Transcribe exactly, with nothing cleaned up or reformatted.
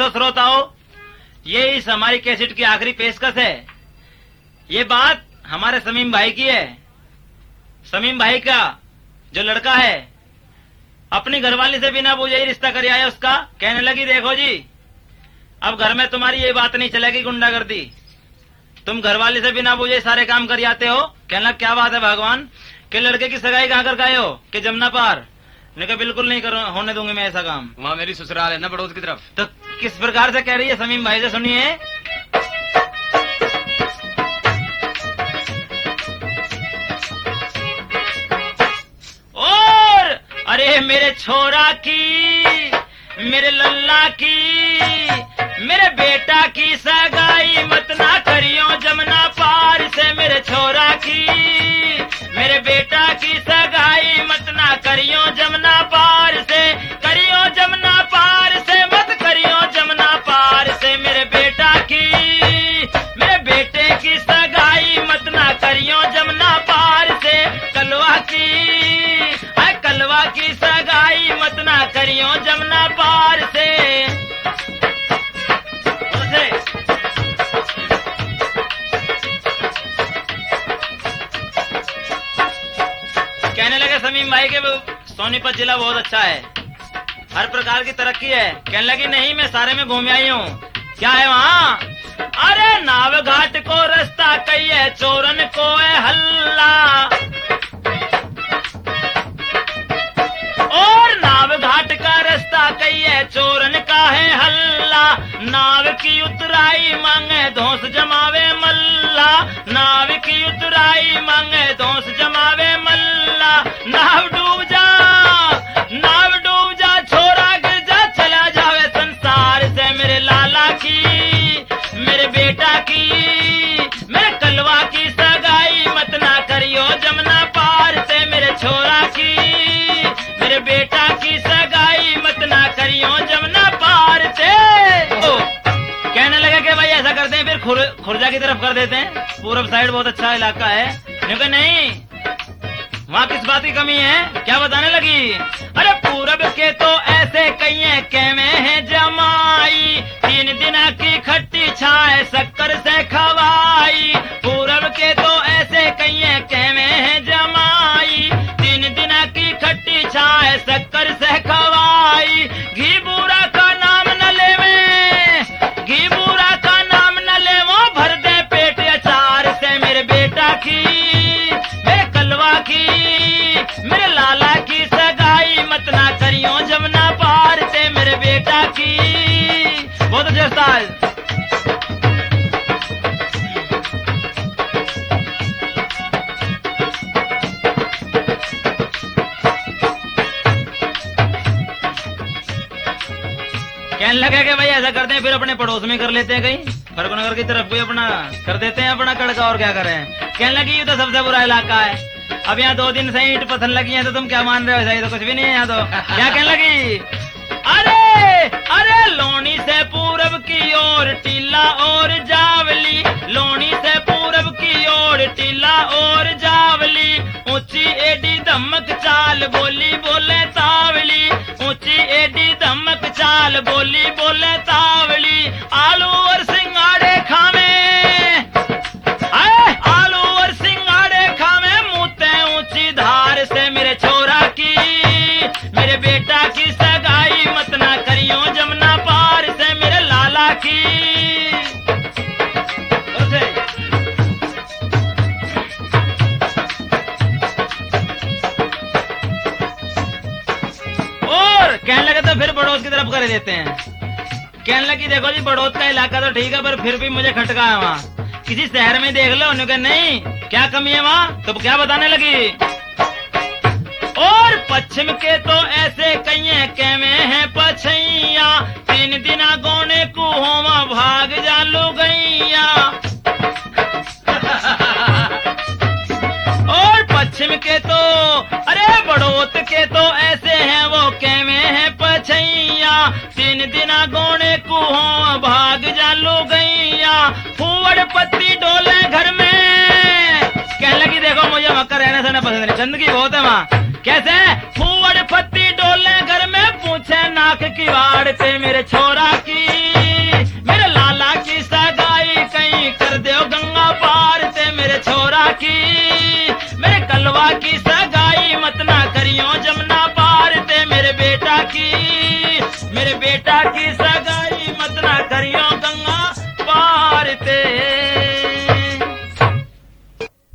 तो श्रोताओं, ये इस हमारी कैसेट की आखिरी पेशकश है। ये बात हमारे समीम भाई की है। समीम भाई का जो लड़का है अपनी घरवाली से बिना पूछे ही रिश्ता कर आया उसका। कहने लगी देखो जी, अब घर में तुम्हारी ये बात नहीं चलेगी गुंडागर्दी, तुम घरवाली से बिना पूछे सारे काम कर आते हो। कहने लगा क्या बात है भगवान, कि लड़के की सगाई कहाँ कर गए हो? कि जमुना पार। ने कहा बिल्कुल नहीं करो, होने दूंगी मैं ऐसा काम। वहाँ मेरी ससुराल है ना बड़ौद की तरफ। तो किस प्रकार से कह रही है समीम भाई से सुनिए। और अरे मेरे छोरा की, मेरे लल्ला की, मेरे बेटा की सगाई मत ना करियो जमुना पार से। मेरे छोरा की, मेरे बेटा की सगाई मत ना करियो जमुना पार से। करियो जमुना पार से, मत करियो जमुना पार से। मेरे बेटा की, मेरे बेटे की सगाई मत ना करियो जमुना पार से। कलवा की, हाय कलवा की सगाई मत ना करियो जमुना पार से। कहने लगे समीम भाई के सोनीपत जिला बहुत अच्छा है, हर प्रकार की तरक्की है। कहने लगी नहीं, मैं सारे में घूम आई हूँ। क्या है वहाँ? अरे नाव घाट को रास्ता कही है, चोरन को है हल्ला। और नाव घाट का रास्ता कही है, चोरन का है हल्ला। नाव की उतराई मांगे धौंस जमावे मल्ला। नाव की उतराई मांगे धौंस जमावे मल्ला। नाव डूब जा, नाव डूब जा, छोरा गिर जा, चला जावे संसार से। मेरे लाला की, मेरे बेटा की, मेरे कलवा की सगाई मत ना करियो जमुना पार से। मेरे छोरा की, मेरे बेटा की सगाई मत ना करियो जमुना पार से। ओ, कहने लगा कि भाई ऐसा करते हैं, फिर खुर, खुर्जा की तरफ कर देते हैं, पूरब साइड बहुत अच्छा इलाका है। क्योंकि नहीं, वहाँ किस बात की कमी है? क्या बताने लगी? अरे पूरब के तो ऐसे कई कहवे हैं जमाई, तीन दिन की खट्टी छाए शक्कर से खवाई। पूरब के तो ऐसे कई कहवे हैं जमाई, तीन दिन की खट्टी छाए शक्कर से खवाई। घी बूरा का नाम न लेवे, घी बूरा का नाम न लेवो, भर दे पेट अचार से। मेरे बेटा की, मेरे कलवा की, मेरे लाला की सगाई मत ना करियो जमुना पार से। मेरे बेटा की बहुत अच्छा उस्ताद। कहने लगा कि भाई ऐसा करते हैं, फिर अपने पड़ोस में कर लेते हैं, कहीं फर्रुखनगर की तरफ भी अपना कर देते हैं अपना कड़का। और क्या करें? कहने लगी ये तो सबसे बुरा इलाका है, अब यहाँ दो दिन से ईंट पत्थर लगी है, तो तुम क्या मान रहे हो? ऐसा तो कुछ भी नहीं है यहाँ तो। क्या कहने लगी? अरे अरे लोनी से पूरब की ओर टीला और जावली, लोनी से पूरब की ओर टीला और जावली। ऊंची एडी धमक चाल बोली बोले तावली, ऊंची एडी धमक चाल बोली बोले तावली। आलू और सिंगाड़े खावे, आए आलू और सिंगाड़े खावे, मुँहते ऊंची धार से। मेरे छोरा की, मेरे बेटा की सगाई मत ना करियो जमुना पार से। मेरे लाला की, और कहने लगे तो फिर बड़ौद की तरफ कर देते हैं। कहने लगी देखो जी बड़ौद का इलाका तो ठीक है, पर फिर भी मुझे खटका है वहाँ, किसी शहर में देख लो। उन्होंने कहा नहीं, क्या कमी है वहाँ? तो क्या बताने लगी? और पश्चिम के तो ऐसे कई कहवे हैं पछैया, तीन दिना गोने को होवा भाग जालू गैया। और पश्चिम के तो, अरे बड़ौत के तो ऐसे हैं वो कहवे हैं पछैया, तीन दिना गोने को होवा भाग जालू गैया। फूवड़ पत्ती डोले घर में, कहने लगी देखो मुझे मक्का रहने से न पसंद नहीं, गंदगी बहुत है वहाँ। कैसे? फूवड़ पत्ती डोले घर में, पूछे नाक की वाड़ पे। मेरे छोरा की, मेरे बेटा की